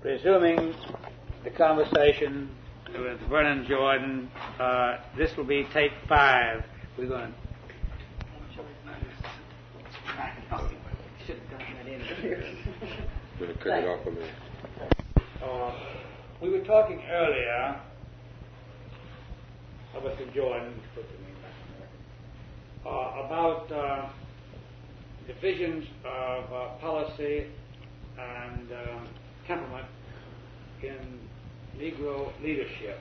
Resuming the conversation with Vernon Jordan, this will be take 5. We're going to... Should have gotten that in here. Going to cut it off a minute. We were talking earlier about Mr. Jordan, about divisions of policy and temperament in Negro leadership.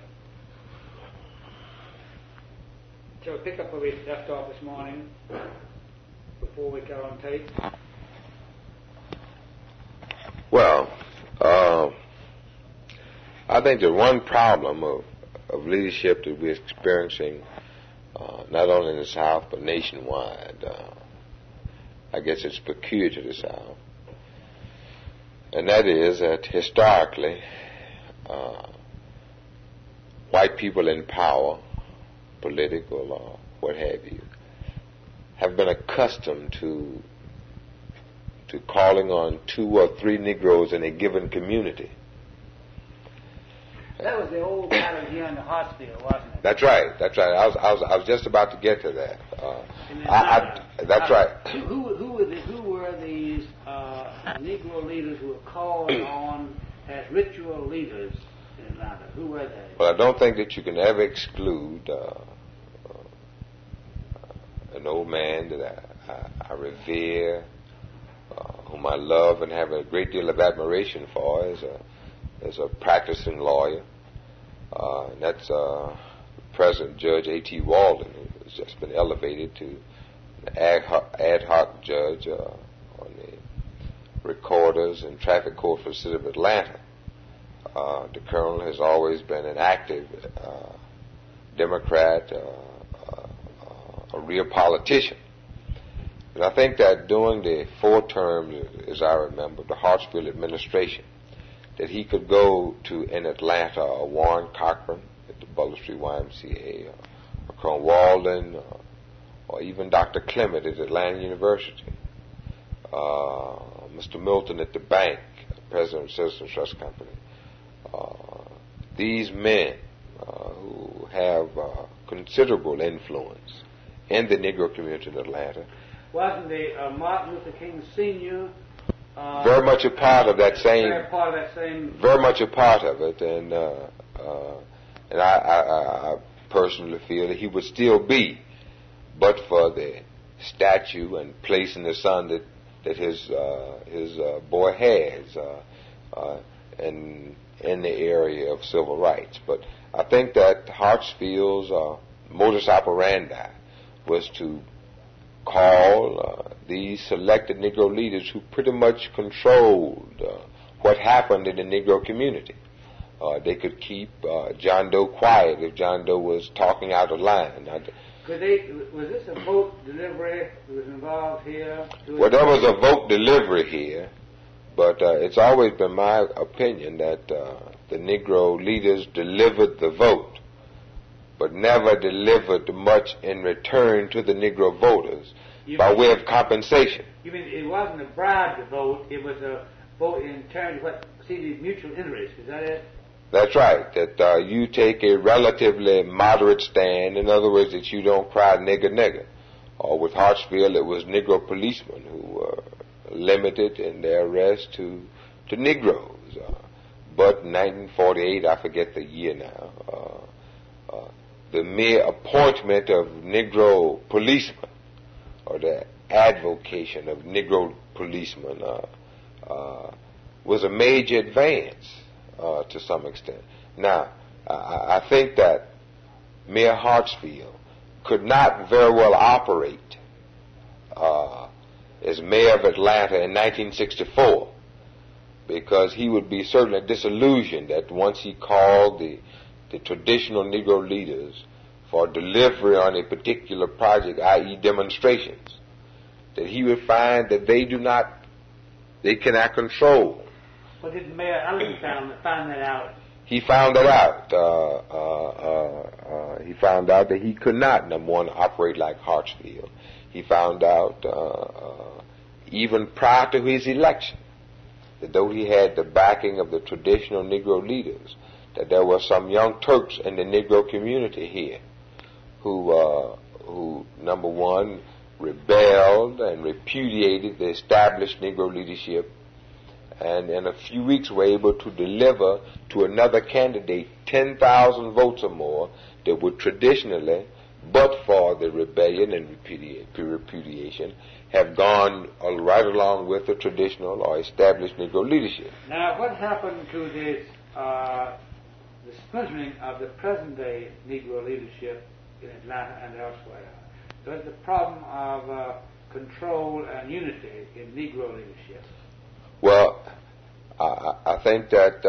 Shall we pick up where we left off this morning before we go on tape? Well, I think the one problem of leadership that we're experiencing, not only in the South but nationwide, I guess it's peculiar to the South, and that is that historically, white people in power, political or what have you, have been accustomed to calling on 2 or 3 Negroes in a given community. That was the old pattern here in the Hartsfield, wasn't it? That's right. I was just about to get to that. That's right. Who were these Negro leaders who were called on as ritual leaders in Atlanta? Who were they? Well, I don't think that you can ever exclude an old man that I revere, whom I love and have a great deal of admiration for, as a practicing lawyer. And that's President Judge A.T. Walden, who has just been elevated to an ad hoc judge on the Recorders and Traffic Court for the City of Atlanta. The Colonel has always been an active Democrat, a real politician. And I think that during the 4 terms, as I remember, the Hartsfield administration, that he could go to in Atlanta Warren Cochran at the Butler Street YMCA, or Colonel Walden, or even Dr. Clement at Atlanta University, Mr. Milton at the bank, President of Citizens Trust Company. These men who have considerable influence in the Negro community in Atlanta. Wasn't the Martin Luther King Sr. Very much a part of that same. Very much a part of it, and I personally feel that he would still be, but for the statue and place in the sun that his boy has in the area of civil rights. But I think that Hartsfield's modus operandi was to call these selected Negro leaders who pretty much controlled what happened in the Negro community. They could keep John Doe quiet if John Doe was talking out of line. Was this a vote delivery that was involved here? Well, there was a vote delivery here, but it's always been my opinion that the Negro leaders delivered the vote, but never delivered much in return to the Negro voters by way of compensation. You mean it wasn't a bribe to vote, it was a vote in terms of what seemed mutual interest, is that it? That's right, that you take a relatively moderate stand, in other words, that you don't cry nigger nigger. Or with Hartsfield, it was Negro policemen who were limited in their arrest to Negroes. But in 1948, I forget the year now, the mere appointment of Negro policemen, or the advocation of Negro policemen, was a major advance to some extent. Now, I think that Mayor Hartsfield could not very well operate as mayor of Atlanta in 1964, because he would be certainly disillusioned that once he called the traditional Negro leaders for delivery on a particular project, i.e. demonstrations, that he would find that they cannot control. Well, did Mayor Ellen find that out? He found that out. He found out that he could not, number one, operate like Hartsfield. He found out even prior to his election that though he had the backing of the traditional Negro leaders, that there were some young Turks in the Negro community here who number one, rebelled and repudiated the established Negro leadership, and in a few weeks were able to deliver to another candidate 10,000 votes or more that would traditionally, but for the rebellion and repudiation, have gone right along with the traditional or established Negro leadership. Now, what happened to this, the splintering of the present-day Negro leadership in Atlanta and elsewhere? There's the problem of control and unity in Negro leadership. Well, I think that,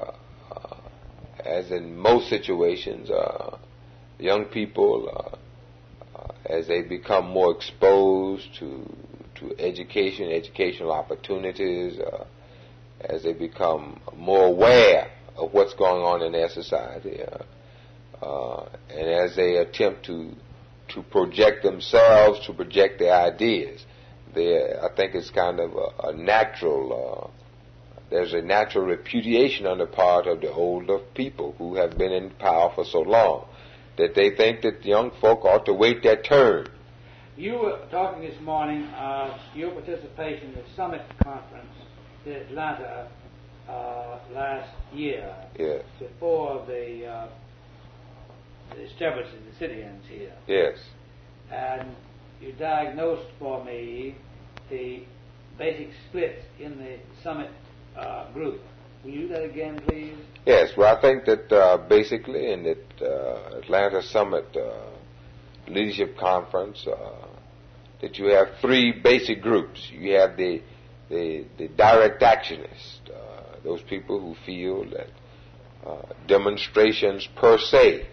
as in most situations, young people, as they become more exposed to educational opportunities, as they become more aware of what's going on in their society, and as they attempt to project themselves, to project their ideas, I think it's kind of a natural, there's a natural repudiation on the part of the older people who have been in power for so long, that they think that the young folk ought to wait their turn. You were talking this morning of your participation in the Summit Conference in Atlanta last year, Yes. before the establishing the sit-ins here. Yes. And you diagnosed for me the basic splits in the Summit group. Will you do that again, please? Yes, well, I think that basically in the Atlanta Summit Leadership Conference, that you have three basic groups. You have the direct actionists, those people who feel that demonstrations per se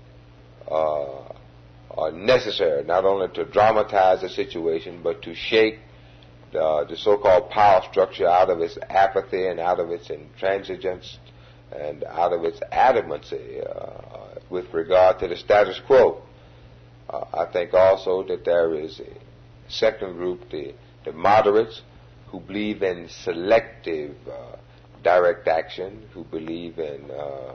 are necessary, not only to dramatize the situation, but to shake the so-called power structure out of its apathy and out of its intransigence and out of its adamancy with regard to the status quo. I think also that there is a second group, the moderates, who believe in selective direct action, who believe in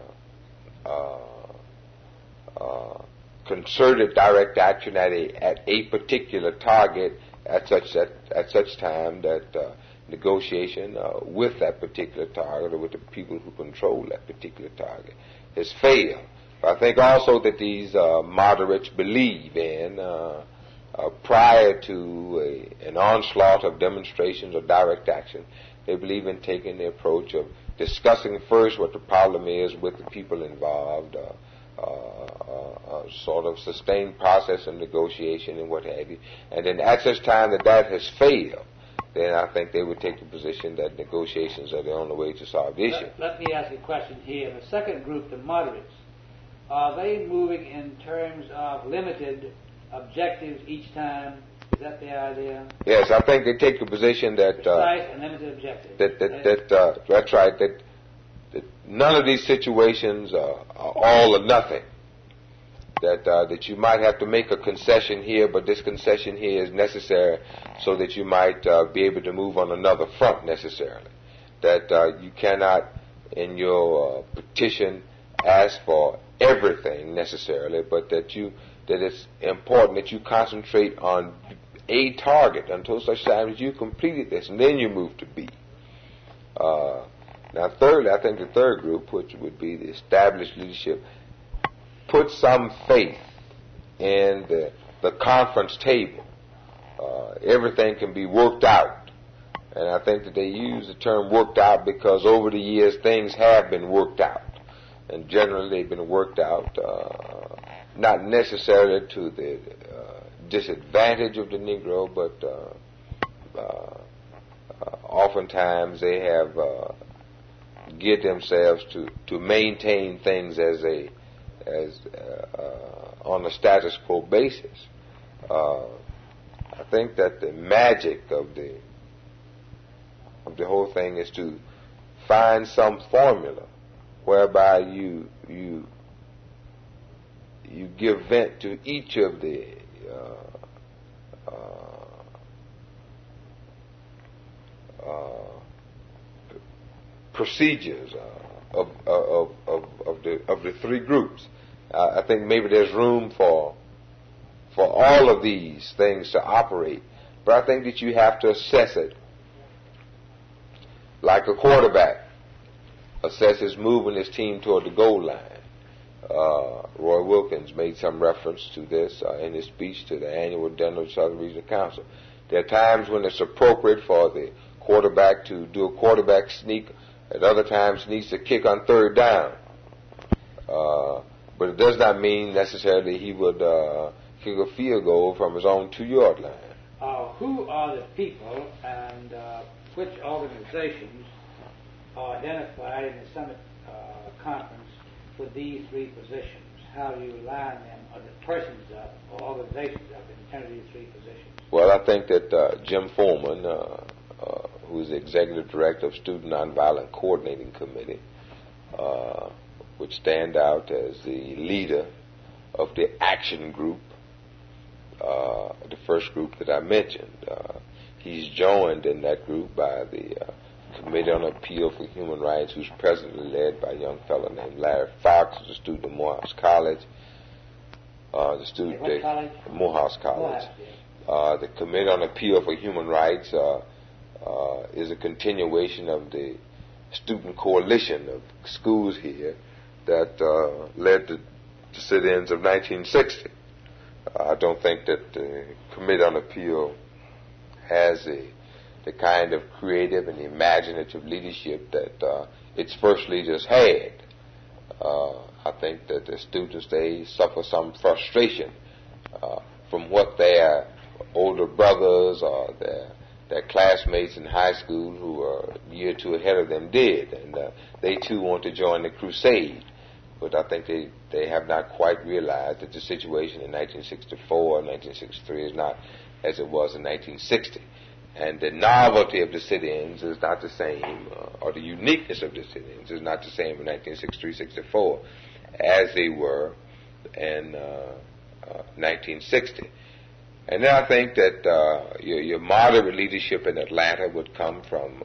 concerted direct action at a particular target at such time that negotiation with that particular target or with the people who control that particular target has failed. But I think also that these moderates believe in, prior to an onslaught of demonstrations or direct action, they believe in taking the approach of discussing first what the problem is with the people involved, sort of sustained process of negotiation and what have you. And then at such time that has failed, then I think they would take the position that negotiations are the only way to solve the issue. Let me ask a question here. The second group, the moderates, are they moving in terms of limited objectives each time? Is that the idea? Yes, I think they take the position that precise and limited objectives. That's right. That none of these situations are all or nothing. That you might have to make a concession here, but this concession here is necessary so that you might be able to move on another front necessarily. That you cannot, in your petition, ask for everything necessarily, but that it's important that you concentrate on a target until such time as you completed this, and then you move to B. Now, thirdly, I think the third group, which would be the established leadership, put some faith in the conference table. Everything can be worked out. And I think that they use the term worked out because over the years things have been worked out. And generally they've been worked out not necessarily to the disadvantage of the Negro, but oftentimes they have geared themselves to maintain things as on a status quo basis. I think that the magic of the whole thing is to find some formula whereby you give vent to each of the procedures of the three groups. I think maybe there's room for all of these things to operate, but I think that you have to assess it like a quarterback assesses moving his team toward the goal line. Roy Wilkins made some reference to this in his speech to the annual Denver Southern Regional Council. There are times when it's appropriate for the quarterback to do a quarterback sneak. At other times, he needs to kick on third down. But it does not mean necessarily he would kick a field goal from his own 2-yard line. Who are the people and which organizations are identified in the Summit Conference for these three positions? How do you line them, or the persons up, or organizations up in terms of these three positions? Well, I think that Jim Foreman, who is the Executive Director of Student Nonviolent Coordinating Committee, would stand out as the leader of the action group, the first group that I mentioned. He's joined in that group by the Committee on Appeal for Human Rights, who's presently led by a young fellow named Larry Fox, who's a student at Morehouse College. Morehouse College. The Committee on Appeal for Human Rights is a continuation of the student coalition of schools here that led to the sit-ins of 1960. I don't think that the Committee on Appeal has the kind of creative and imaginative leadership that its first leaders had. I think that the students, they suffer some frustration from what their older brothers or their classmates in high school who are a year or two ahead of them did, and they too want to join the crusade. But I think they have not quite realized that the situation in 1964 and 1963 is not as it was in 1960. And the novelty of the sit-ins is not the same, or the uniqueness of the sit-ins is not the same in 1963-64 as they were in 1960. And then I think that your moderate leadership in Atlanta would come from,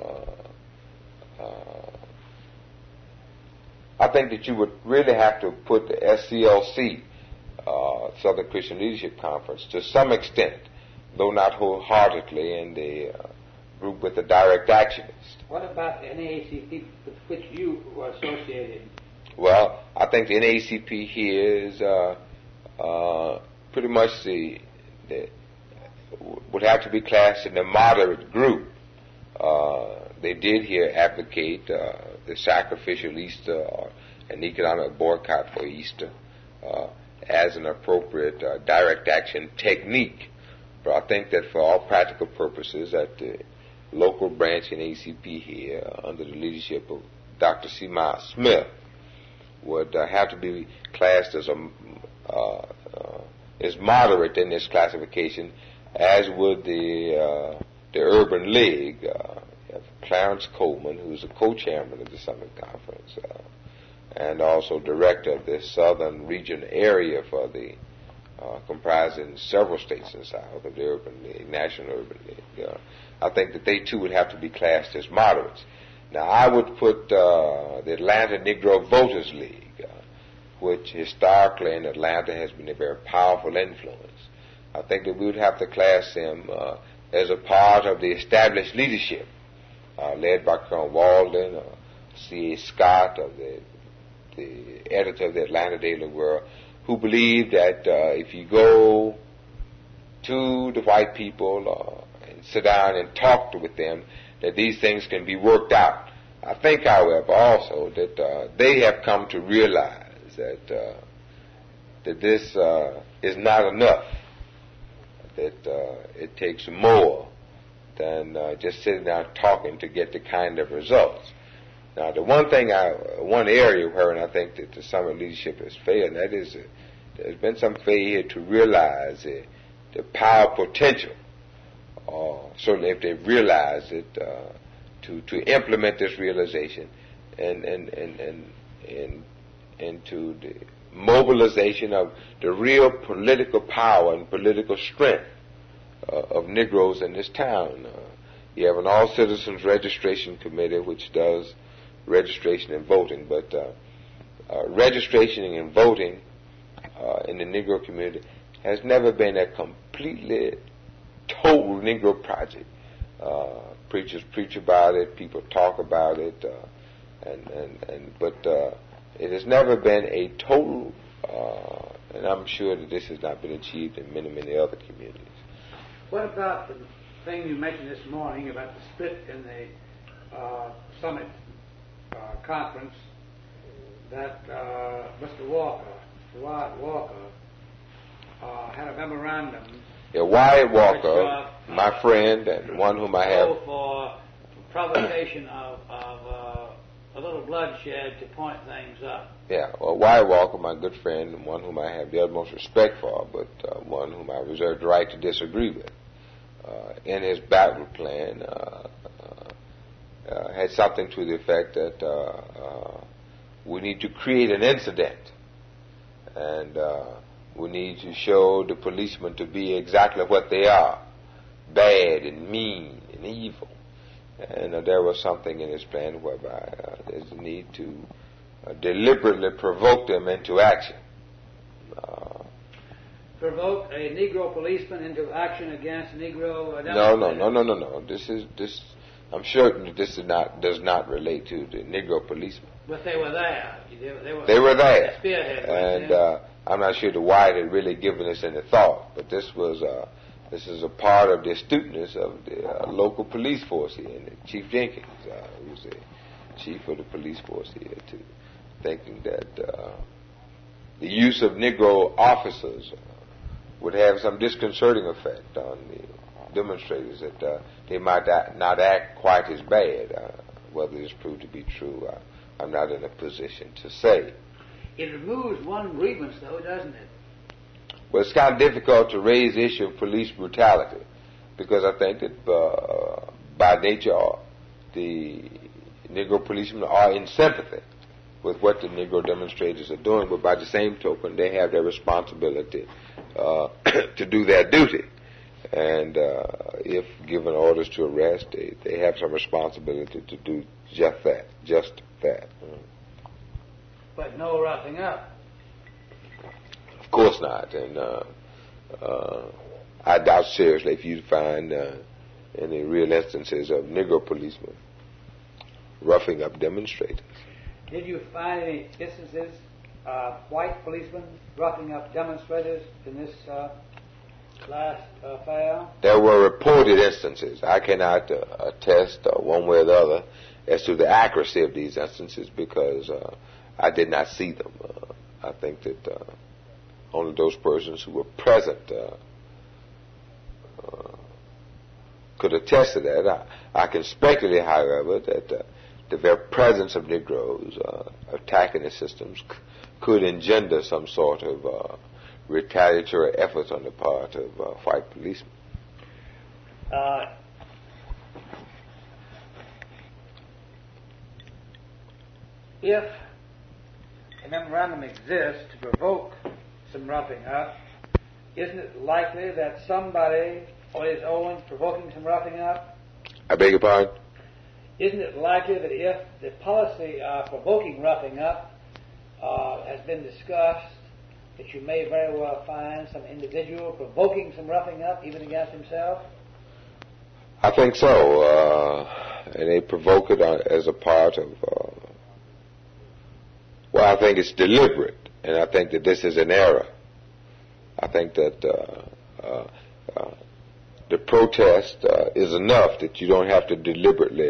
I think that you would really have to put the SCLC, Southern Christian Leadership Conference, to some extent, though not wholeheartedly, in the group with the direct actionists. What about the NAACP with which you were associated? Well, I think the NAACP here is pretty much would have to be classed in the moderate group. They did here advocate the sacrificial Easter or an economic boycott for Easter as an appropriate direct action technique. But I think that for all practical purposes, that the local branch in ACP here, under the leadership of Dr. C. Miles Smith, would have to be classed as moderate in this classification, as would the Urban League. Clarence Coleman, who's a co-chairman of the Summit Conference, and also director of the Southern Region area for the comprising several states in the South of the Urban League, National Urban League. I think that they too would have to be classed as moderates. Now, I would put the Atlanta Negro Voters League, which historically in Atlanta has been a very powerful influence. I think that we would have to class them as a part of the established leadership, led by Colonel Walden, C.A. Scott, of the editor of the Atlanta Daily World, who believed that if you go to the white people and sit down and talk with them, that these things can be worked out. I think, however, also that they have come to realize that this is not enough, that it takes more than just sitting down talking to get the kind of results. Now, the one area where I think that the Summit leadership has failed, and that is there's been some failure to realize the power potential, or certainly if they realize it, to implement this realization and into the mobilization of the real political power and political strength of Negroes in this town. You have an all-citizens registration committee which does registration and voting. But registration and voting in the Negro community has never been a completely total Negro project. Preachers preach about it, people talk about it, but it has never been a total, and I'm sure that this has not been achieved in many, many other communities. What about the thing you mentioned this morning about the split in the summit conference that Mr. Wyatt Walker, had a memorandum. Yeah, Wyatt Walker, my friend and one whom I have. For provocation of a little bloodshed to point things up. Yeah, well, Wyatt Walker, my good friend, and one whom I have the utmost respect for, but one whom I reserve the right to disagree with, in his battle plan, had something to the effect that we need to create an incident, and we need to show the policemen to be exactly what they are, bad and mean and evil. And there was something in his plan whereby there's a need to deliberately provoke them into action. Provoke a Negro policeman into action against Negro No. This I'm certain that this does not relate to the Negro policeman. But they were there. They were there. Spearhead, and I'm not sure the Wyatt had really given us any thought, but this is a part of the astuteness of the local police force here, and Chief Jenkins, who was the chief of the police force here, too, thinking that the use of Negro officers would have some disconcerting effect on the demonstrators, that they might not act quite as bad. Whether this proved to be true, I'm not in a position to say. It removes one grievance, though, doesn't it? Well, it's kind of difficult to raise the issue of police brutality, because I think that by nature the Negro policemen are in sympathy with what the Negro demonstrators are doing, but by the same token, they have their responsibility to do their duty. And if given orders to arrest, they have some responsibility to do just that. But no roughing up. Of course not, and I doubt seriously if you find any real instances of Negro policemen roughing up demonstrators. Did you find any instances of white policemen roughing up demonstrators in this last affair? There were reported instances. I cannot attest one way or the other as to the accuracy of these instances, because I did not see them. I think that only those persons who were present could attest to that. I can speculate, however, that the very presence of Negroes attacking the systems could engender some sort of retaliatory efforts on the part of white policemen. If a memorandum exists to provoke some roughing up, isn't it likely that somebody on his own provoking some roughing up? I beg your pardon? Isn't it likely that if the policy of provoking roughing up has been discussed, that you may very well find some individual provoking some roughing up, even against himself? I think so. And they provoke it as a part of... well, I think it's deliberate, and I think that this is an error. I think that the protest is enough, that you don't have to deliberately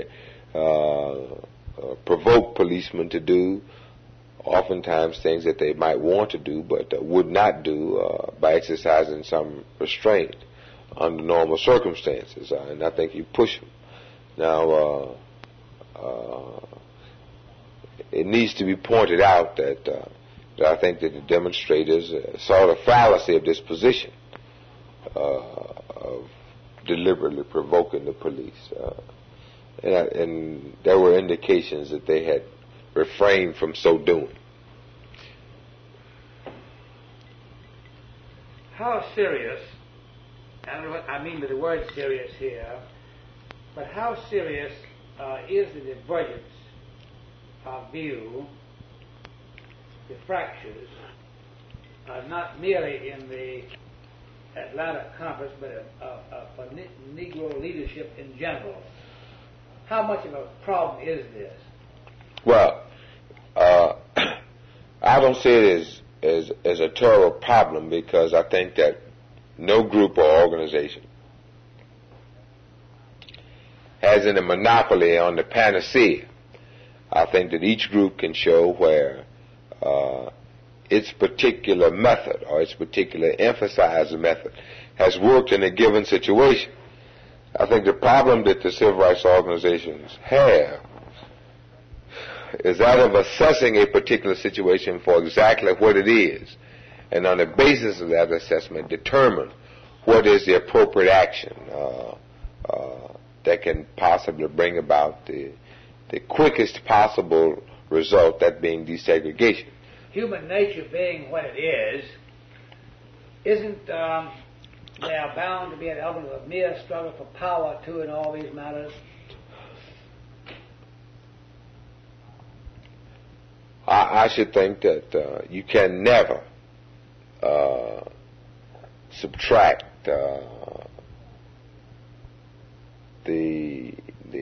provoke policemen to do oftentimes things that they might want to do but would not do by exercising some restraint under normal circumstances. And I think you push them. Now, it needs to be pointed out that I think that the demonstrators saw the fallacy of this position of deliberately provoking the police. And there were indications that they had refrained from so doing. How serious, I don't know what I mean by the word serious here, but how serious is the divergence view, the fractures, not merely in the Atlanta Conference, but for Negro leadership in general. How much of a problem is this? Well, I don't see it as a terrible problem, because I think that no group or organization has any monopoly on the panacea. I think that each group can show where its particular method or its particular emphasized method has worked in a given situation. I think the problem that the civil rights organizations have is that of assessing a particular situation for exactly what it is, and on the basis of that assessment determine what is the appropriate action that can possibly bring about the quickest possible result, that being desegregation. Human nature being what it is, isn't there bound to be an element of mere struggle for power too in all these matters? I should think that you can never subtract the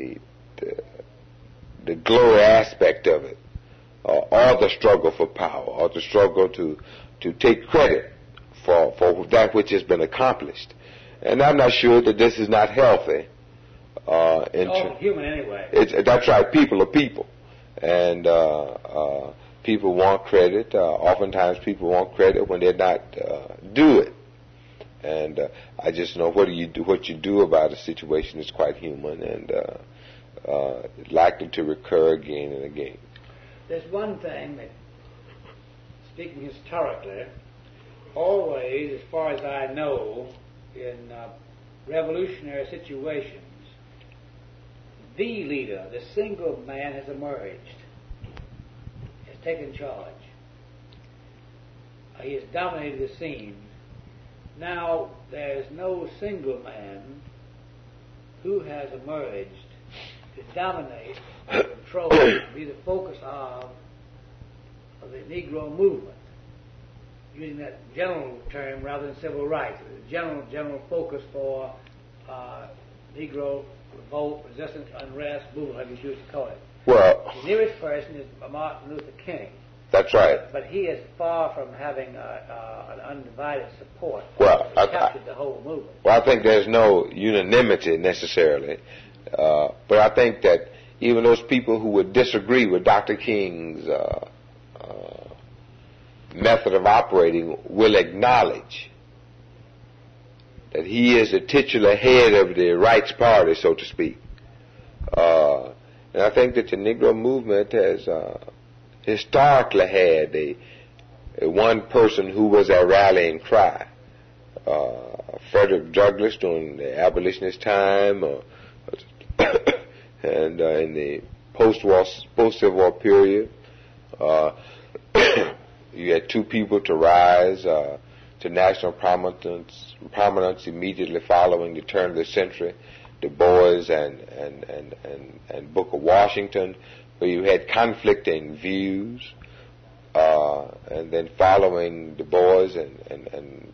glory aspect of it, or the struggle for power, or the struggle to take credit for that which has been accomplished. And I'm not sure that this is not healthy. Human anyway. That's right. People are people, and people want credit. Oftentimes, people want credit when they're not due it. And I just know what you do about a situation is quite human and likely to recur again and again. There's one thing that, speaking historically, always, as far as I know, in revolutionary situations, the leader, the single man, has emerged, has taken charge. He has dominated the scene. Now, there's no single man who has emerged to dominate, control, be the focus of the Negro movement, using that general term rather than civil rights, the general focus for Negro revolt, resistance, unrest, movement, whatever you choose to call it. Well, the nearest person is Martin Luther King. That's right. But he is far from having an undivided support. Well, captured the whole movement. Well, I think there's no unanimity necessarily, but I think that even those people who would disagree with Dr. King's method of operating will acknowledge that he is the titular head of the Rights Party, so to speak. And I think that the Negro movement has historically had a one person who was a rallying cry. Frederick Douglass during the abolitionist time, and in the post-Civil War period, you had two people to rise to national prominence immediately following the turn of the century, Du Bois and Booker Washington, where you had conflicting views, and then following Du Bois and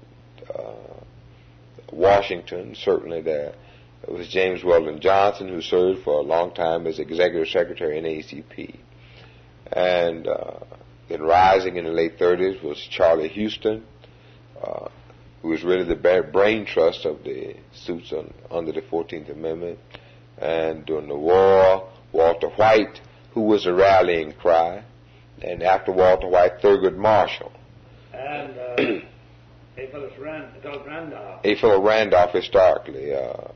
Washington, certainly there was James Weldon Johnson, who served for a long time as executive secretary in ACP. And then rising in the late 30s was Charlie Houston, who was really the brain trust of the suits under the 14th Amendment. And during the war, Walter White, who was a rallying cry. And after Walter White, Thurgood Marshall. And A. Philip Randolph. A. Philip Randolph historically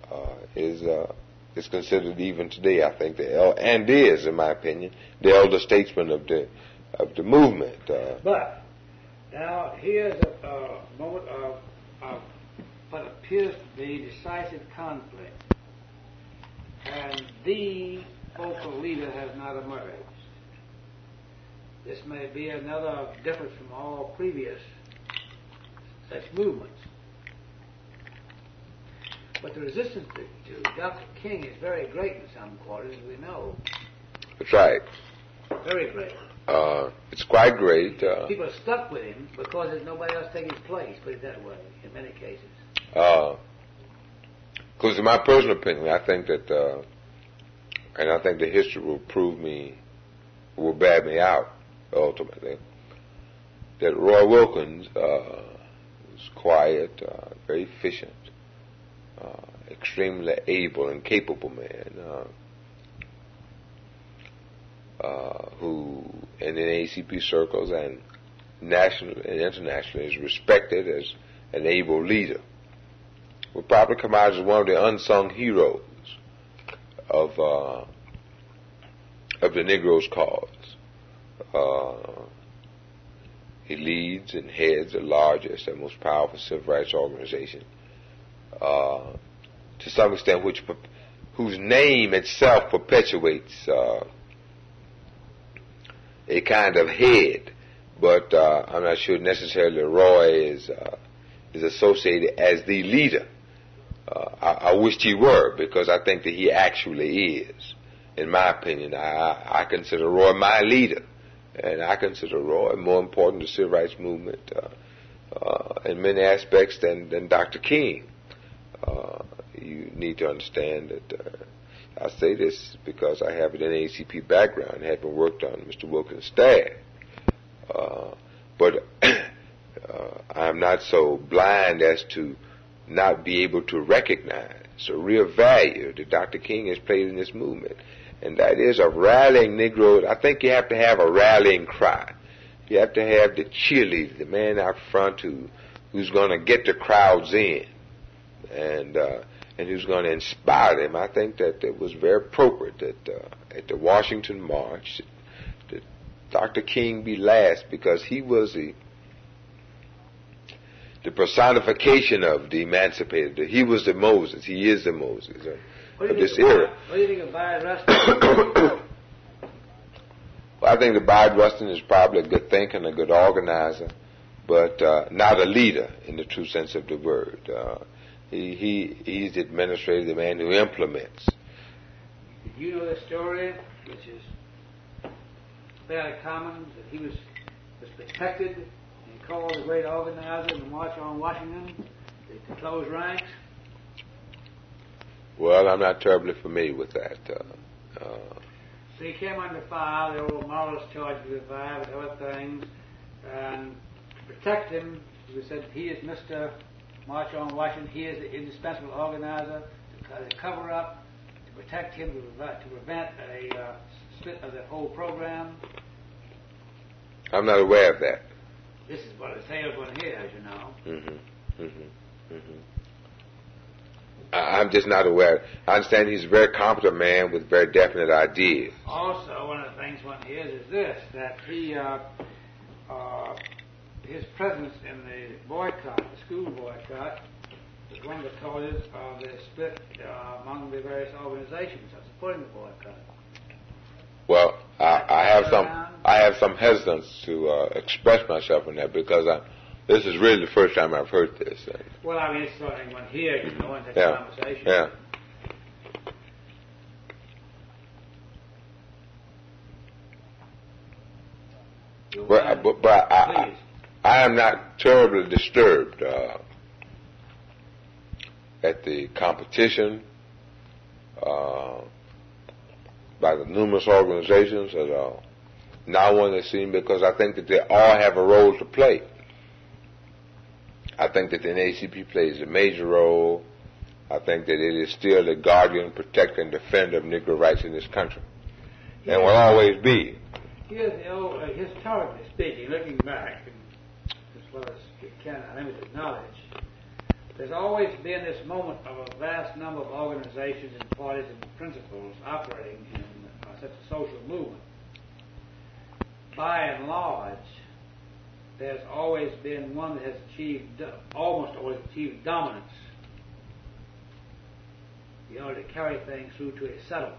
is considered even today, I think, and is, in my opinion, the elder statesman of the movement. But now here's a moment of what appears to be decisive conflict, and the focal leader has not emerged. This may be another difference from all previous such movements. But the resistance to Dr. King is very great in some quarters, as we know. That's right. Very great. It's quite great. People are stuck with him because there's nobody else taking his place, put it that way, in many cases. Because in my personal opinion, I think that, and I think the history will will bear me out, ultimately, that Roy Wilkins was quiet, very efficient, extremely able and capable man, who in the ACP circles and national and internationally is respected as an able leader, will probably come out as one of the unsung heroes of the Negro's cause. He leads and heads the largest and most powerful civil rights organization, to some extent, whose name itself perpetuates a kind of head, but I'm not sure necessarily Roy is associated as the leader. I wished he were, because I think that he actually is. In my opinion, I consider Roy my leader, and I consider Roy more important to the civil rights movement in many aspects than Dr. King. You need to understand that I say this because I have an NAACP background, having worked on Mr. Wilkins' staff. But I'm not so blind as to not be able to recognize a real value that Dr. King has played in this movement, and that is of rallying Negroes. I think you have to have a rallying cry. You have to have the cheerleader, the man out front who's going to get the crowds in, and who's going to inspire them. I think that it was very appropriate that at the Washington March that Dr. King be last, because he was the personification of the emancipated. He was the Moses. He is the Moses of this era. What do you think of Bayard Rustin? Well, I think that Bayard Rustin is probably a good thinker and a good organizer, but not a leader in the true sense of the word. He's the administrator, the man who implements. Did you know the story, which is fairly common, that he was protected and called the great organizer in the March on Washington to close ranks? Well, I'm not terribly familiar with that. So he came under fire, the old morals charges with fire, and other things, and to protect him, he said, he is Mr. March on Washington, he is the indispensable organizer, to cover up, to protect him, to prevent a split of the whole program. I'm not aware of that. This is what it says one here, as you know. I'm just not aware. I understand he's a very competent man with very definite ideas. Also, one of the things one hears is this, that his presence in the boycott, the school boycott, was one of the causes of the split among the various organizations that supporting the boycott. Well, I have some hesitance to express myself on that, because this is really the first time I've heard this. Well, I mean, it's something one here, you know, in that conversation. Yeah. But I am not terribly disturbed at the competition by the numerous organizations that are now on the scene, because I think that they all have a role to play. I think that the NAACP plays a major role. I think that it is still the guardian, protector, and defender of Negro rights in this country, and will always be. Here's the old, historically speaking, looking back, as well as you can, unlimited knowledge, there's always been this moment of a vast number of organizations and parties and principles operating in such a social movement. By and large, there's always been one that has almost always achieved dominance, in order to carry things through to a settlement.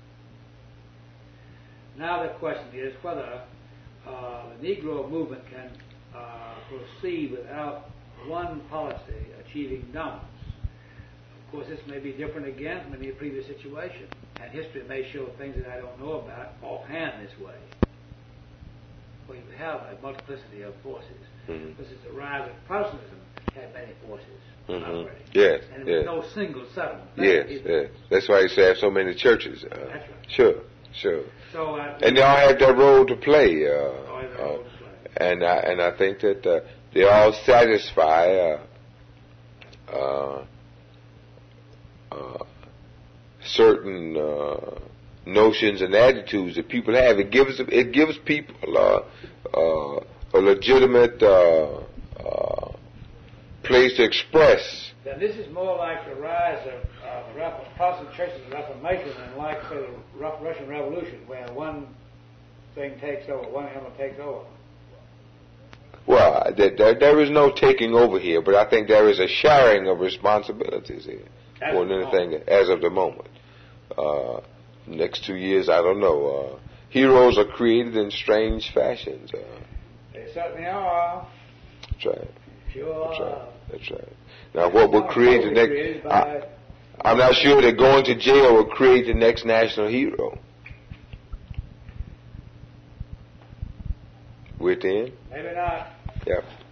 Now the question is whether the Negro movement can proceed without one policy achieving dominance. Of course, this may be different again than the previous situation, and history may show things that I don't know about offhand this way. Well, you have a multiplicity of forces. Mm-hmm. This is the rise of Protestantism had many forces operating. Yes, and there was no single settlement. Yes. That's why you say have so many churches. That's right. Sure. So, and they all have their role to play. And I think that they all satisfy certain notions and attitudes that people have. It gives people a legitimate place to express. Then this is more like the rise of Protestant churches of Reformation than like, say, the Russian Revolution, where one thing takes over, one element takes over. Well, there is no taking over here, but I think there is a sharing of responsibilities here more than anything as of the moment. Next 2 years, I don't know. Heroes are created in strange fashions. They certainly are. That's right. Sure. That's right. Now, what will create the next? I'm not sure that going to jail will create the next national hero. Within? Maybe not. Yep.